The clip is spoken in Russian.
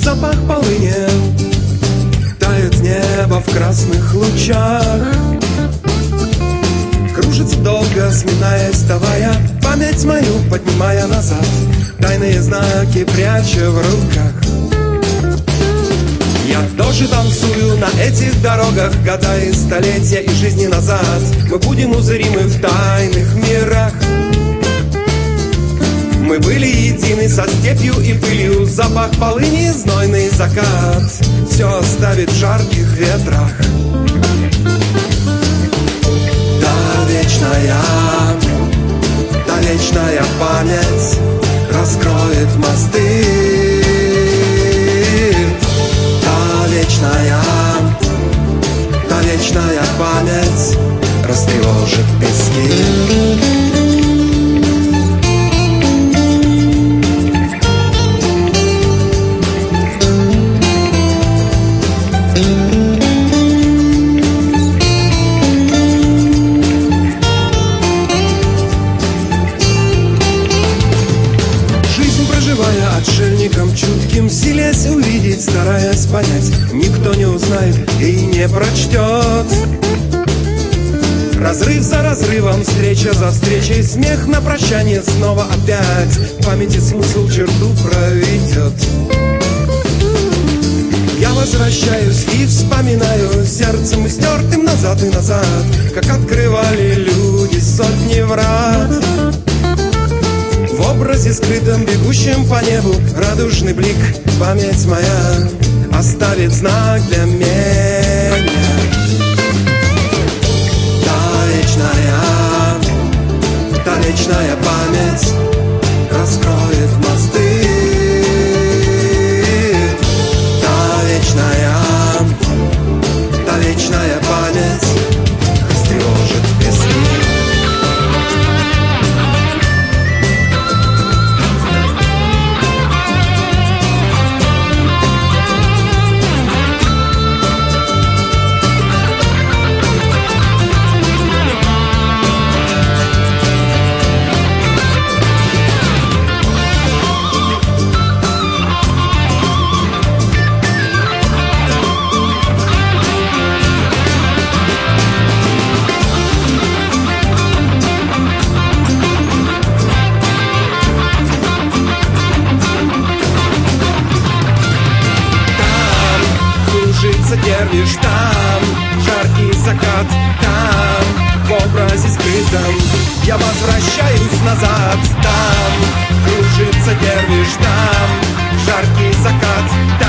запах полыни, тает небо в красных лучах. Кружится долго, сминаясь, вставая, память мою поднимая назад, тайные знаки пряча в руках. Я тоже танцую на этих дорогах, года и столетия и жизни назад. Мы будем узримы в тайных мирах. Мы были едины со степью и пылью, запах полыни, знойный закат все оставит в жарких ветрах. Та вечная память раскроет мосты. Та вечная память растревожит пески. Отшельником чутким, силясь увидеть, стараясь понять, никто не узнает и не прочтет. Разрыв за разрывом, встреча за встречей, смех на прощание снова опять, в памяти смысл черту проведет. Я возвращаюсь и вспоминаю сердцем истертым назад и назад, как открывали люди сотни врат. В образе скрытом, бегущем по небу, радужный блик, память моя оставит знак для меня. Та вечная память раскроет мосты. Та вечная память растревожит пески. Дервиш там, жаркий закат там, в образе скрытом я возвращаюсь назад. Там кружится дервиш, там жаркий закат